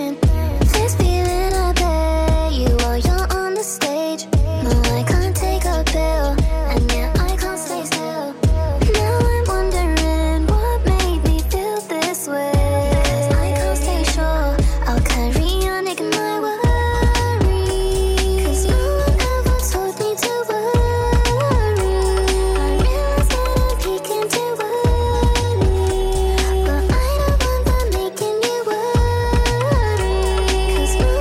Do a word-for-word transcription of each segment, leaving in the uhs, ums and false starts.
Cause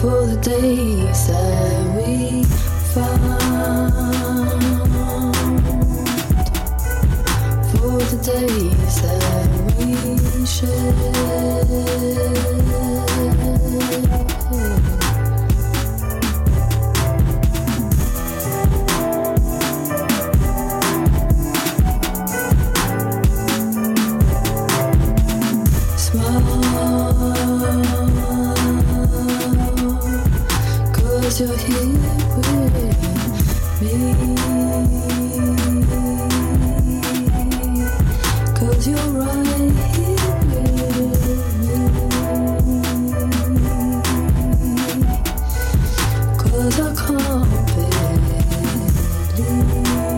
for the days that we found, for the days that we shared. Cause you're here with me, cause you're right here with me, cause I can't believe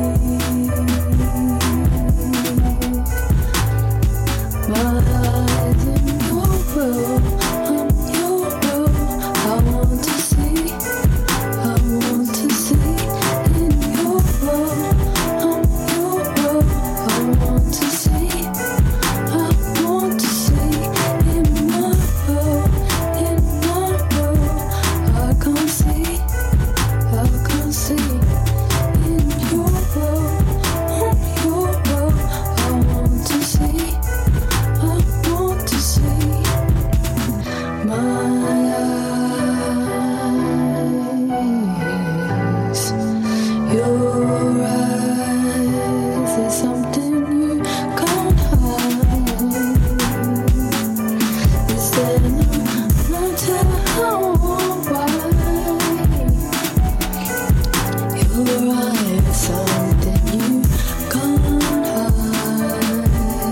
my eyes in your world. I'm your world. I want to see, I want to see in your world. I'm your world. I want to see, I want to see in my world, in my world. I can't see, I can't see in your world. I'm your world. I want to see, I want to see my eyes. Your eyes is something you can't hide. Is there no, no telling why? Your eyes is something you can't hide.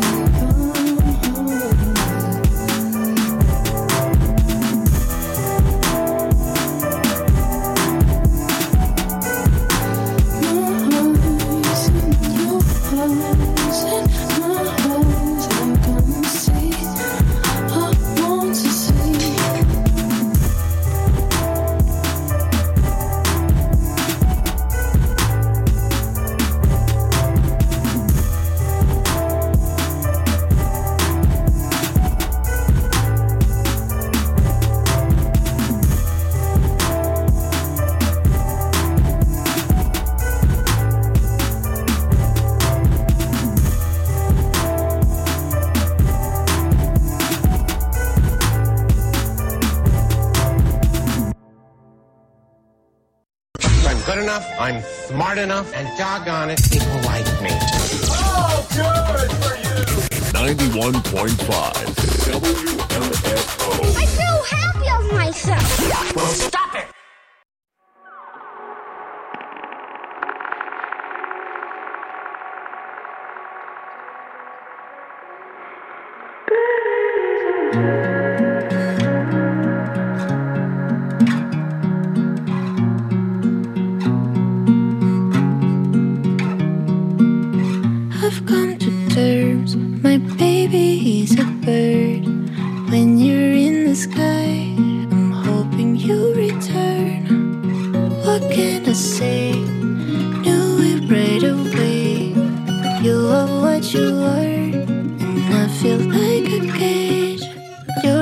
I'm good enough, I'm smart enough, and doggone it, people like me. Oh, good for you! ninety-one point five W M F O. I feel happy of myself. Well, stop it! I've come to terms, my baby is a bird. When you're in the sky, I'm hoping you return. What can I say? Knew it right away. You are what you are, and I feel like a cage. You're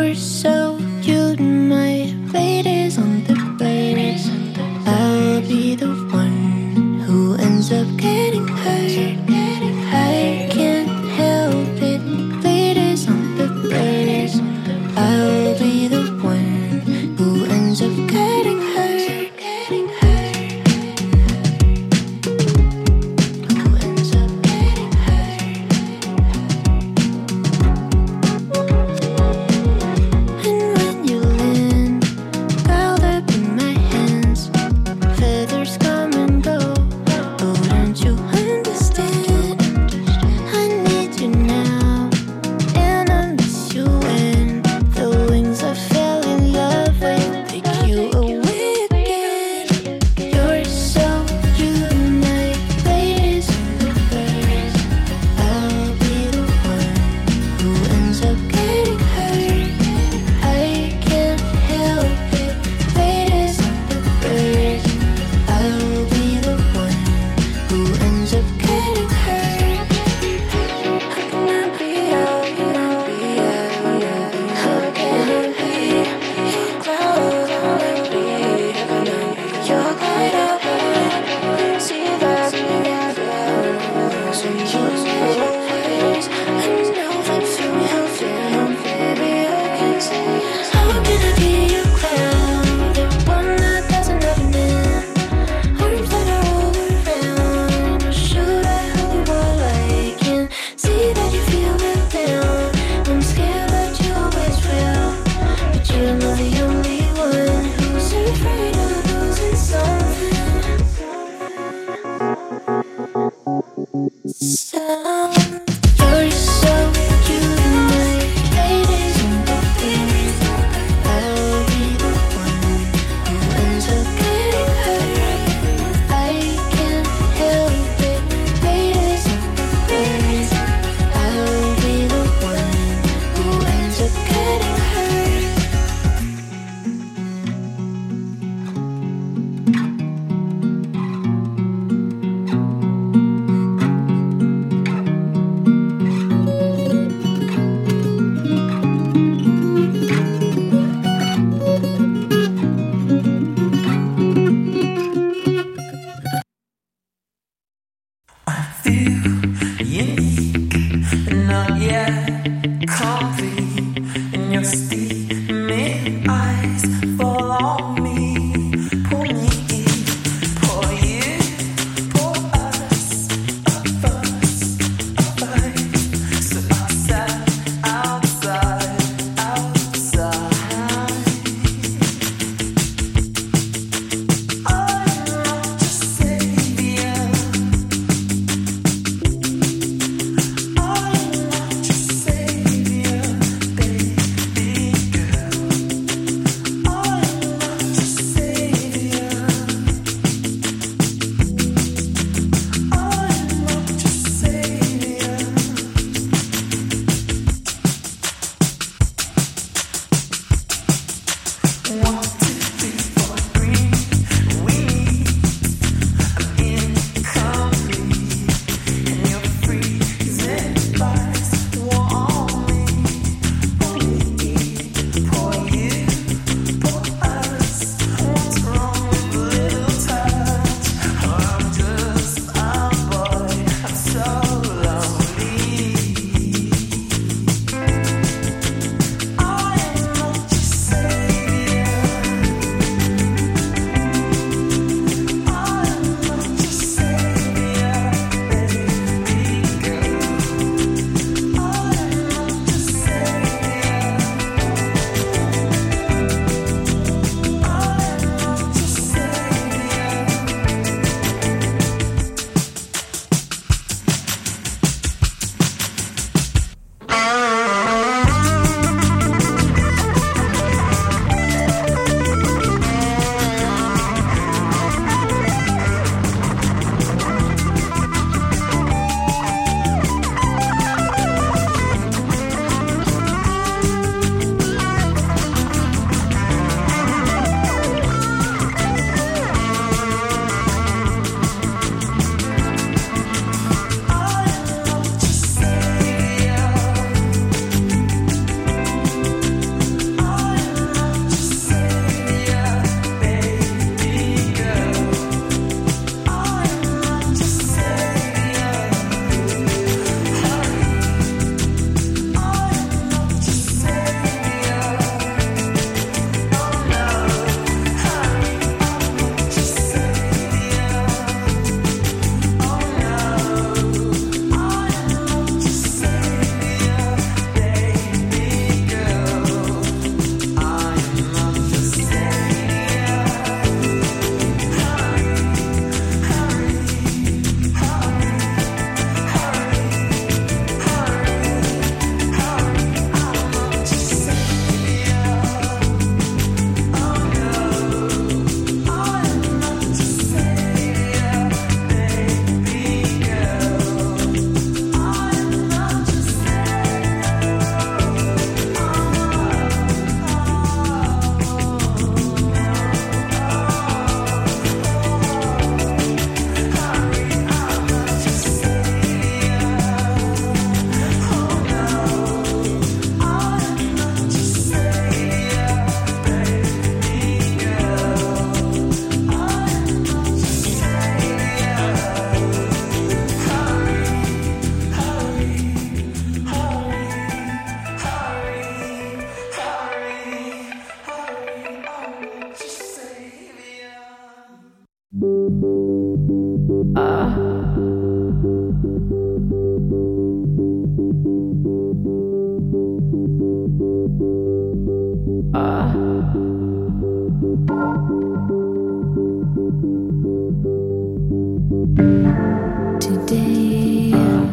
Today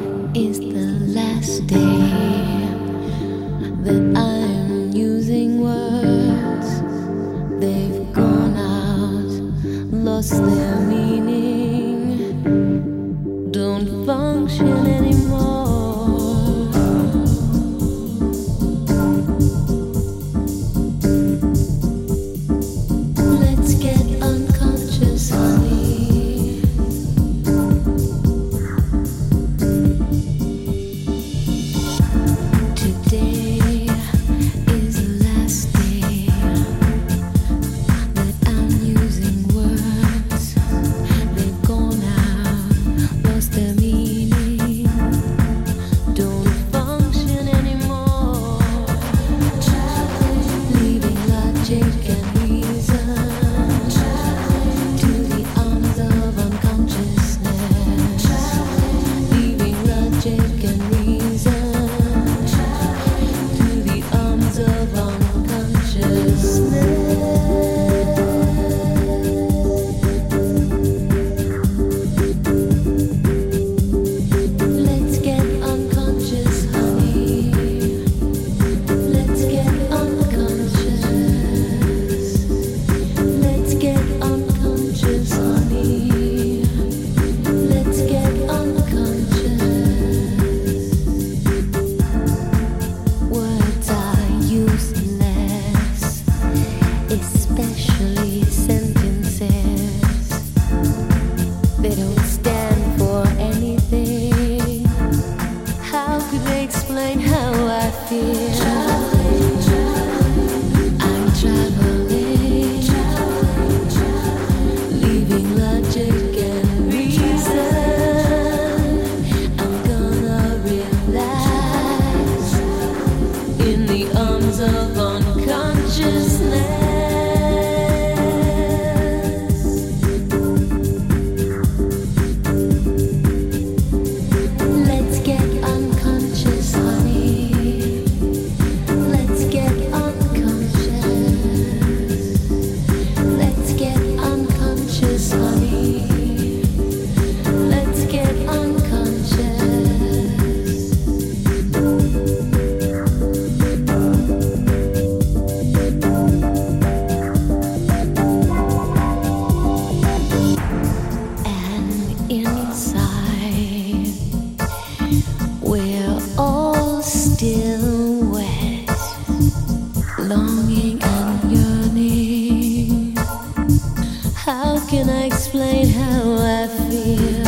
is the last day that I'm using words. They've gone out, lost their meaning. longing and yearning. How can I explain how I feel?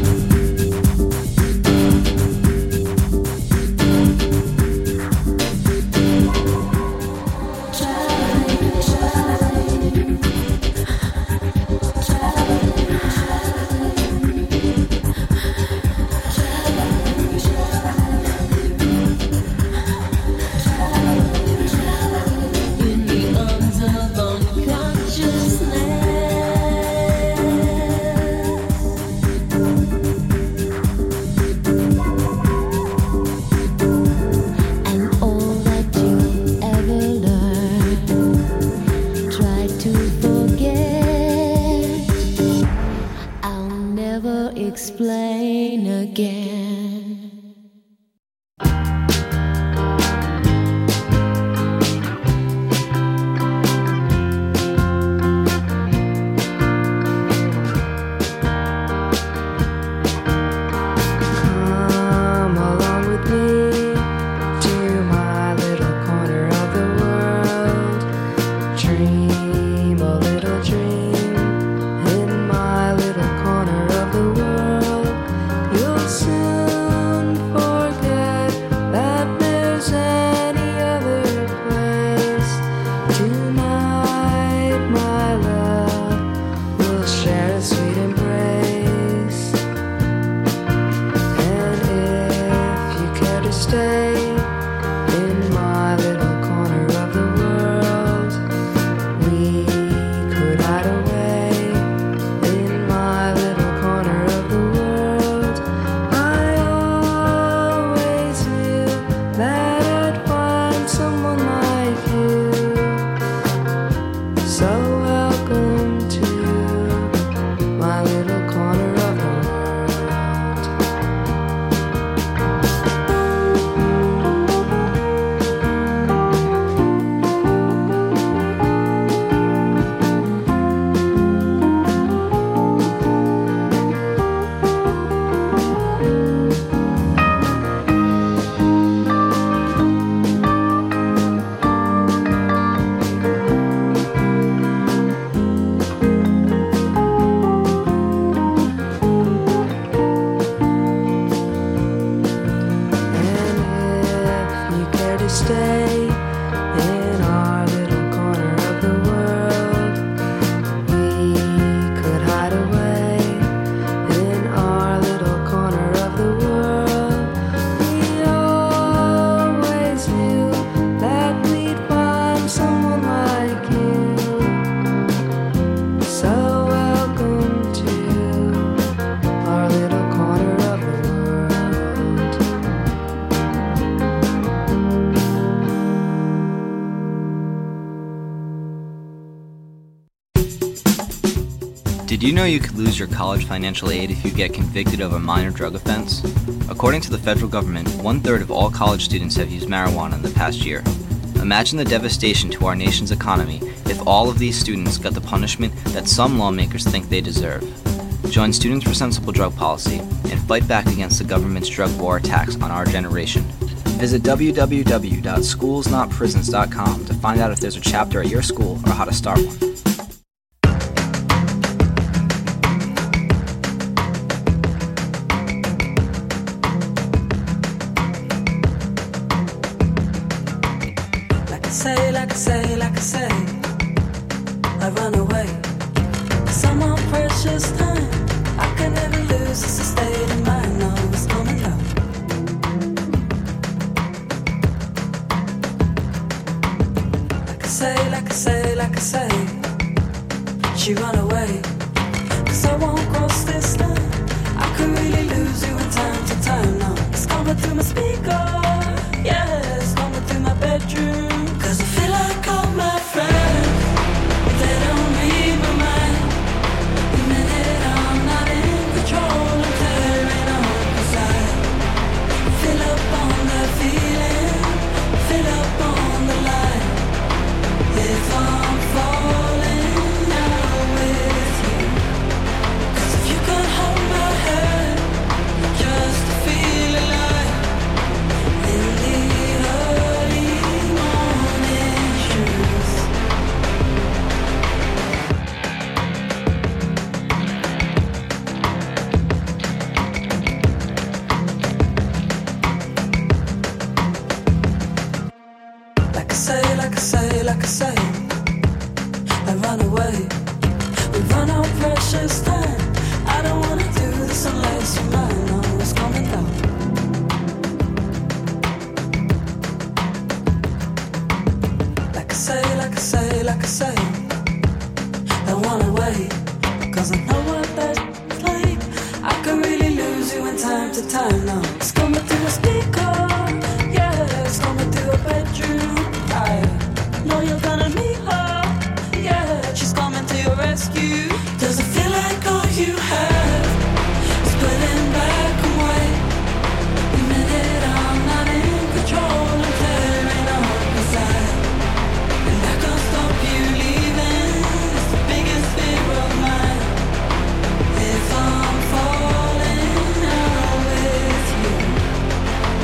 Explain again. Come along with me to my little corner of the world. Dream a little dream in my little corner of the world. You'll soon forget that there's any other place. Tonight, my love, we'll share a sweet embrace. And if you care to stay in my little corner of the world, we could hide away in my little corner of the world. I always knew that I'd find someone like you. So welcome to my little corner of the world. And if you care to stay in our little corner of the world, we could hide away in our little corner of the world. We always knew that we'd find someone like you. So welcome to our little corner of the world. Did you know you could lose your college financial aid if you get convicted of a minor drug offense? According to the federal government, one-third of all college students have used marijuana in the past year. Imagine the devastation to our nation's economy if all of these students got the punishment that some lawmakers think they deserve. Join Students for Sensible Drug Policy and fight back against the government's drug war attacks on our generation. Visit w w w dot schools not prisons dot com to find out if there's a chapter at your school or how to start one. Like I say, like I say, like I say, I run away. Some more precious time I can never lose. It's a state of mind, no, it's coming down. Like I say, like I say, like I say, she run away. Cause I won't cross this line. I could really lose you in time to time now. It's coming through my speaker, yeah, it's coming through my bedroom. Cause I feel like all my friends, they don't read my mind. The minute I'm not in control, I'm tearing on. Cause I fill up on the feeling, fill up on the light. If I'm falling now with you, cause if you could hold my hand just to feel alive, say, like I say, like I say, I run away. We run out precious time. I don't wanna do this unless you mind. No, it's coming down. Like I say, like I say, like I say, I wanna wait. Cause I know what that's like. I could really lose you in time to time now. It's coming through a speaker. Yeah, it's coming through a bedroom. I know you're gonna meet her. Yeah, she's coming to your rescue. Does it feel like all you have is putting back away? The minute I'm not in control, I'm tearing up inside. And I can't stop you leaving. It's the biggest fear of mine. If I'm falling out with you,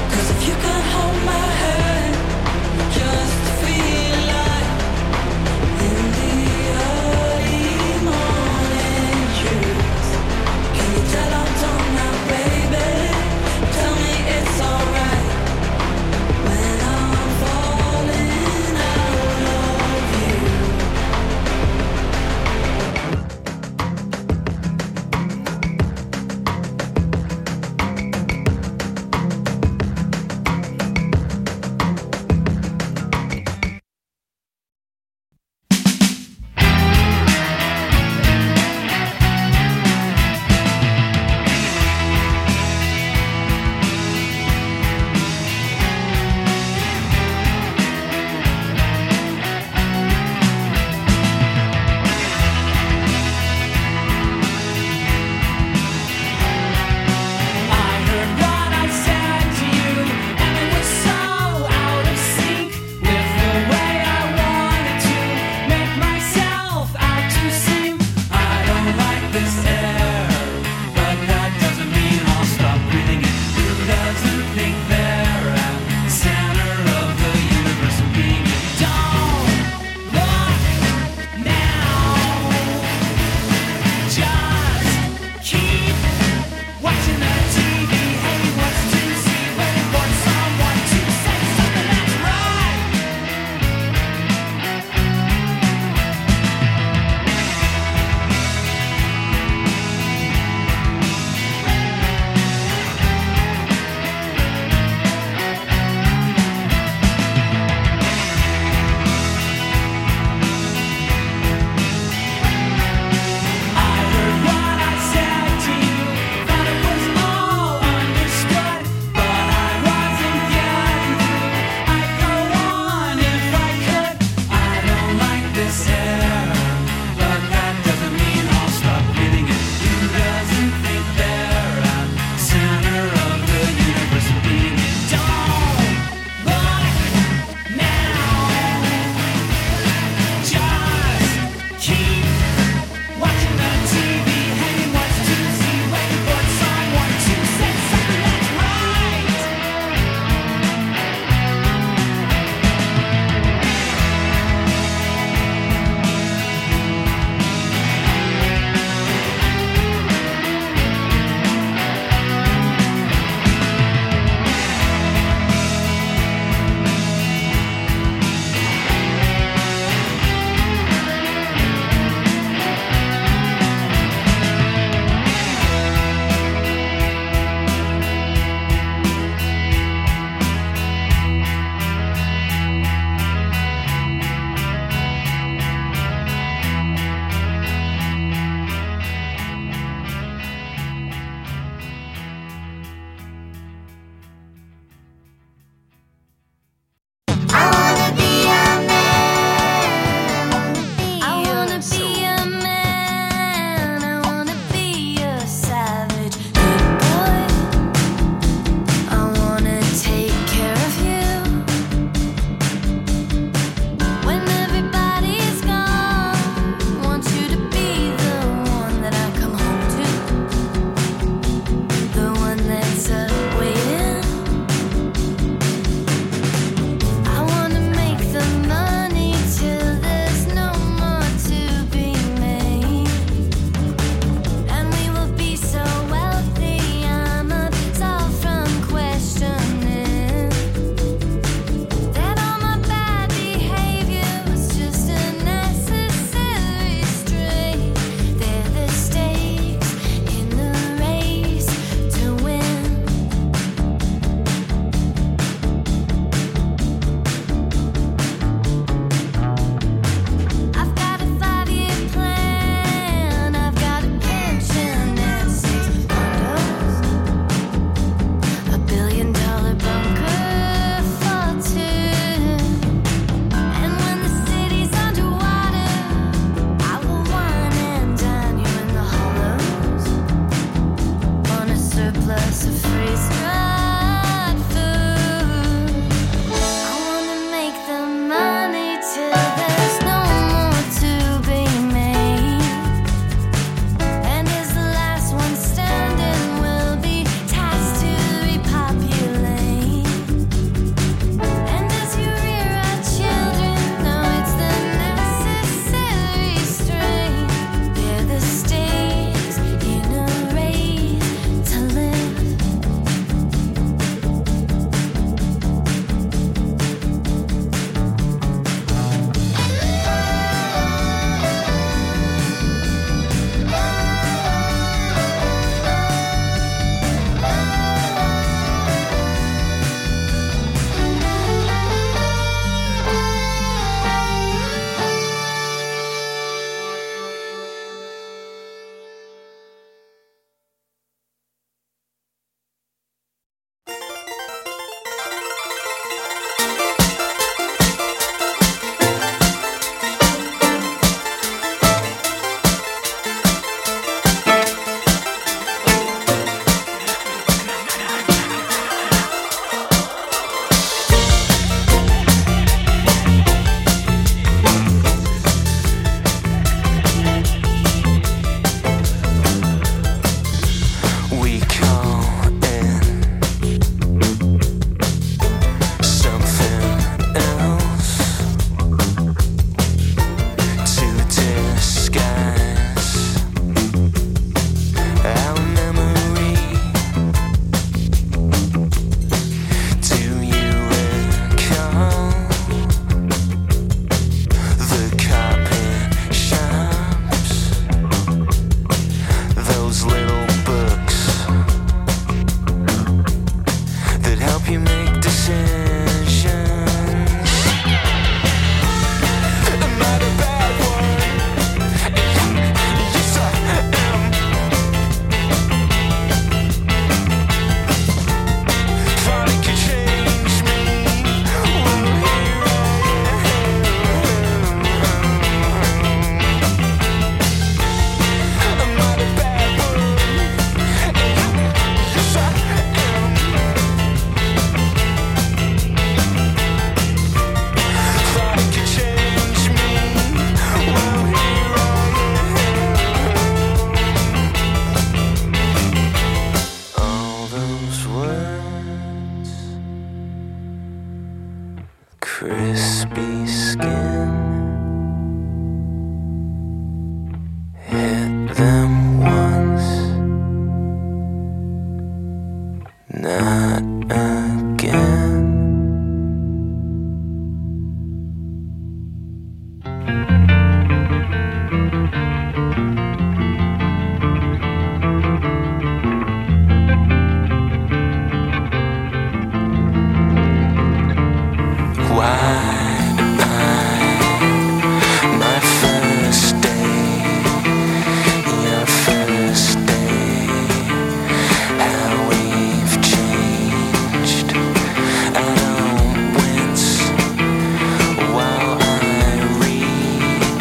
While I read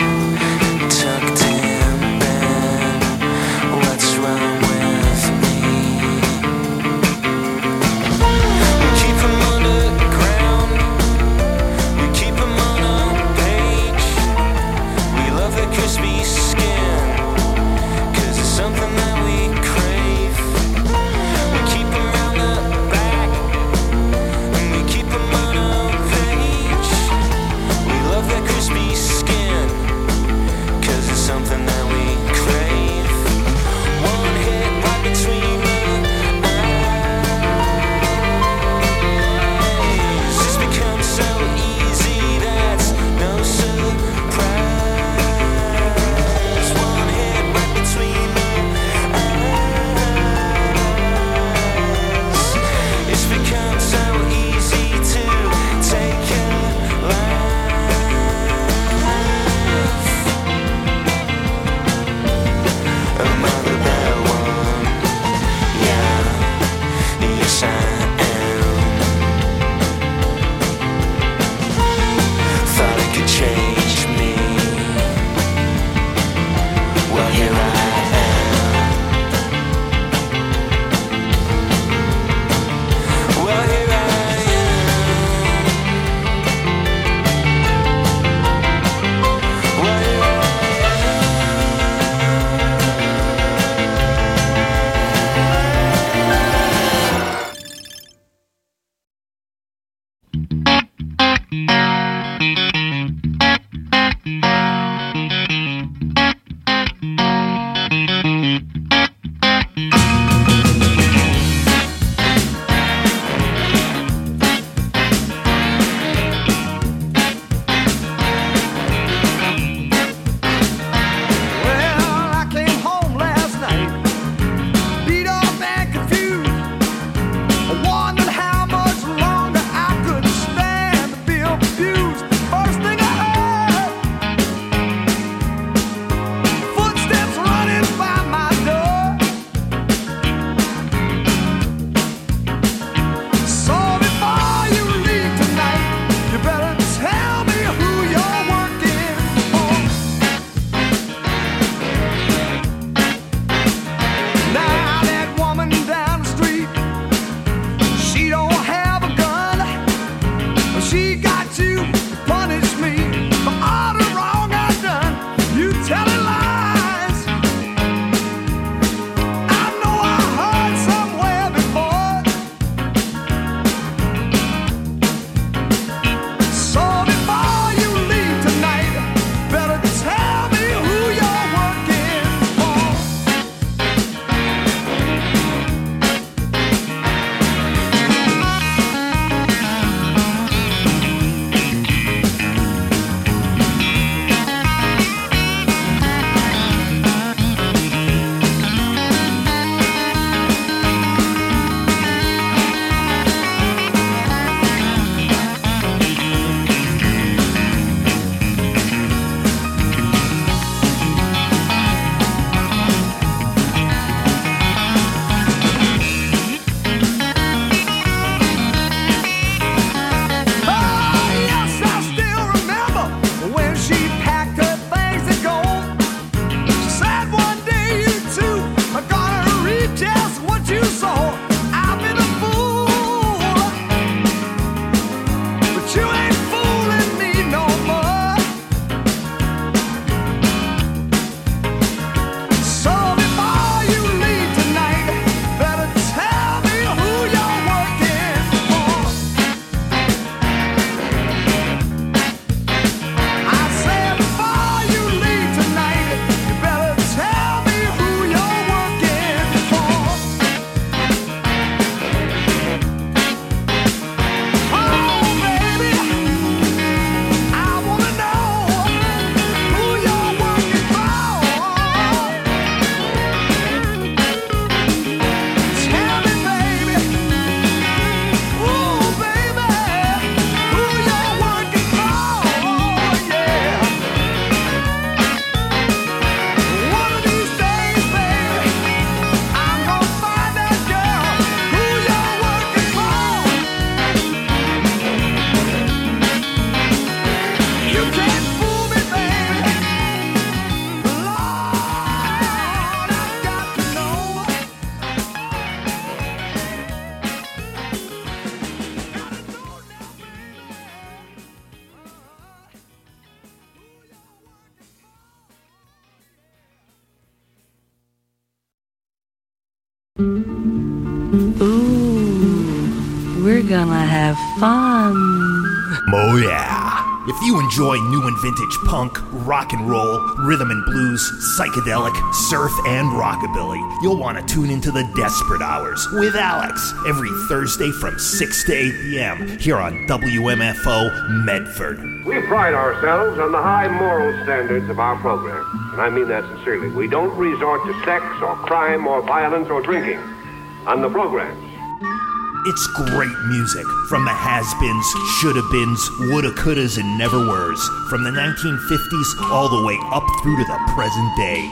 We're gonna have fun. Oh yeah. If you enjoy new and vintage punk, rock and roll, rhythm and blues, psychedelic, surf, and rockabilly, you'll want to tune into the Desperate Hours with Alex every Thursday from six to eight p.m. here on W M F O Medford. We pride ourselves on the high moral standards of our program, and I mean that sincerely. We don't resort to sex or crime or violence or drinking on the programs. It's great music from the has-beens, shoulda-beens, woulda-couldas, and never-weres, from the nineteen fifties all the way up through to the present day.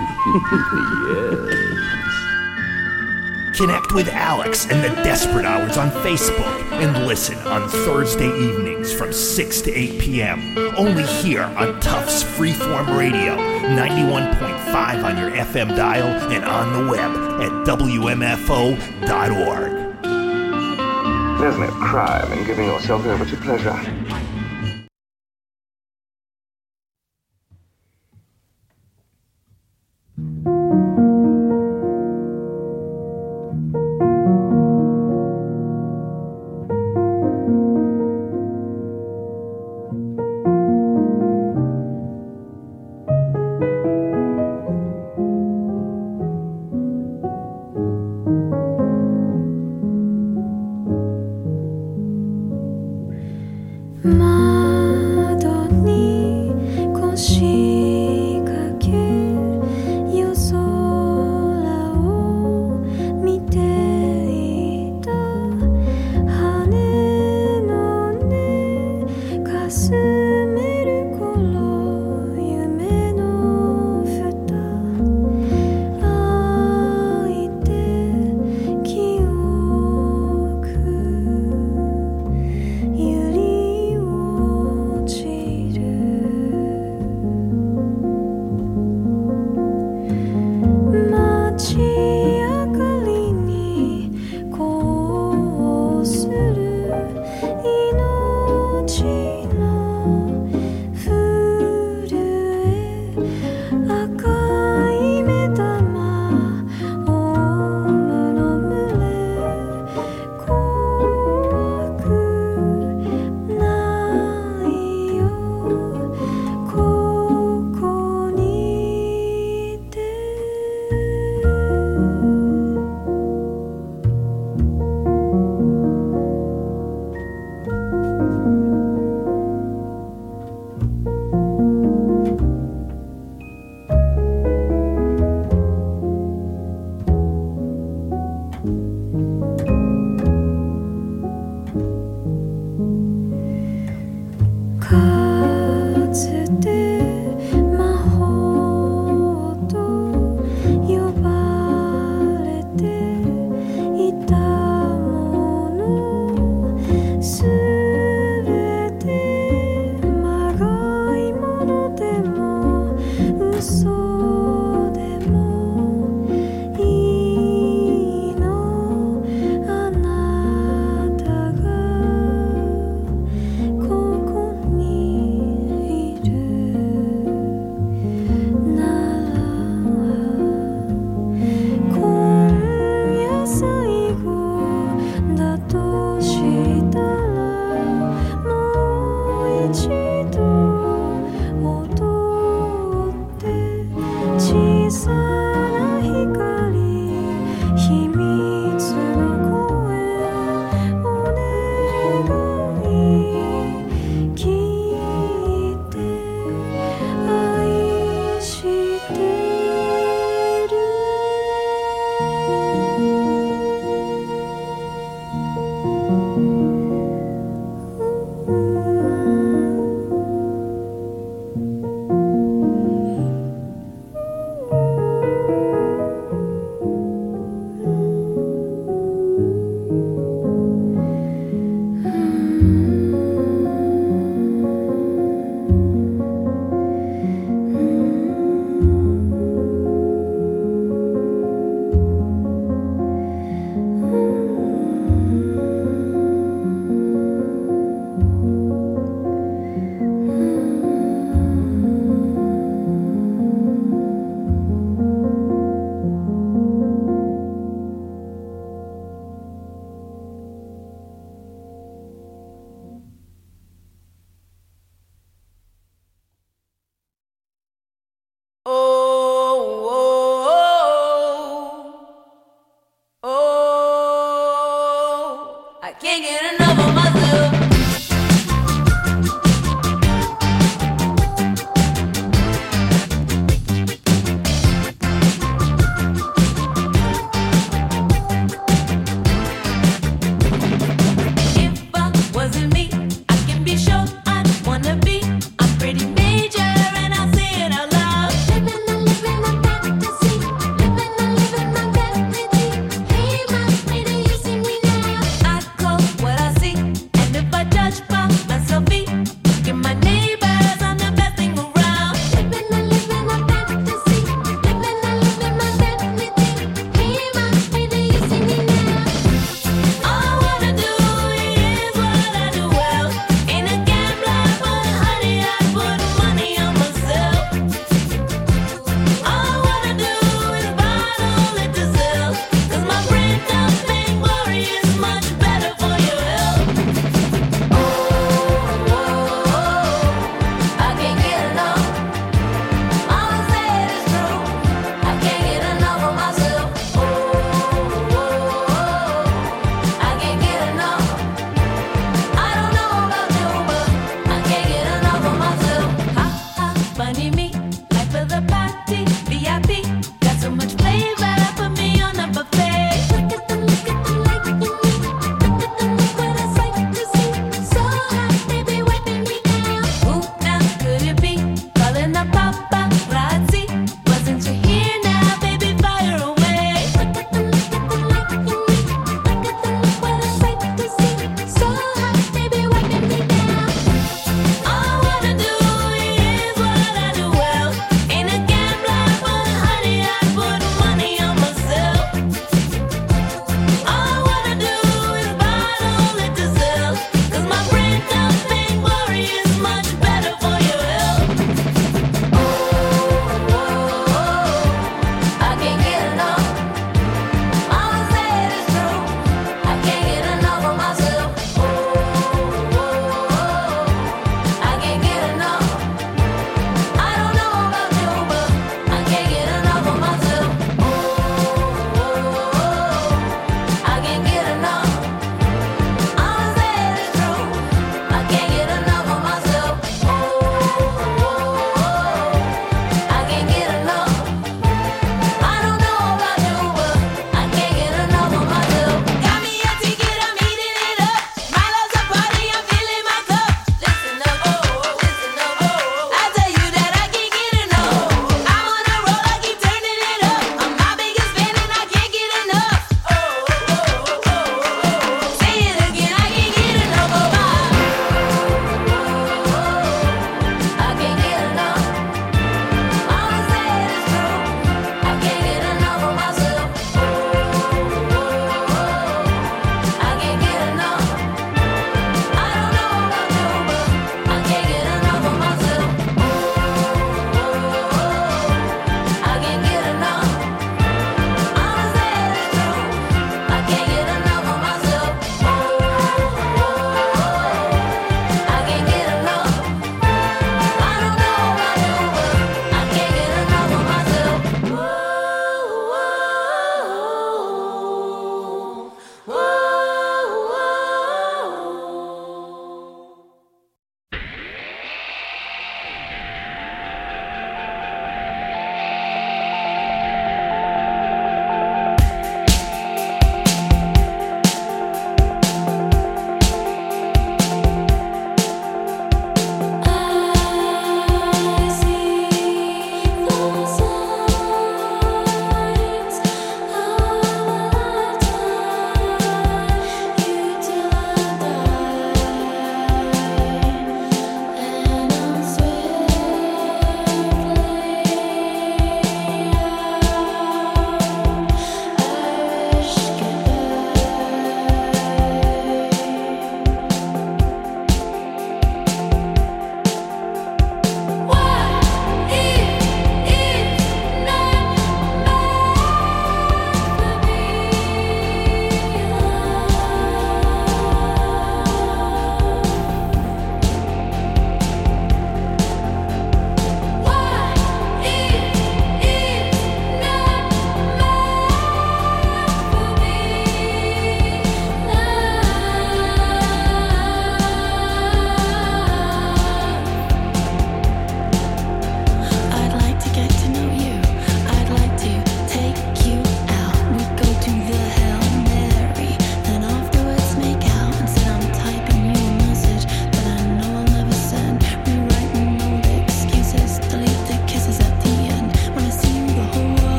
Yes. Connect with Alex and the Desperate Hours on Facebook and listen on Thursday evenings from six to eight p.m. only here on Tufts Freeform Radio, ninety-one point five on your F M dial and on the web at W M F O dot org. There's no crime in giving yourself over to pleasure.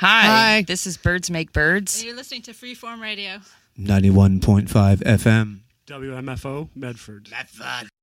Hi. Hi. This is Birds Make Birds. And you're listening to Freeform Radio. ninety-one point five F M. W M F O, Medford. Medford.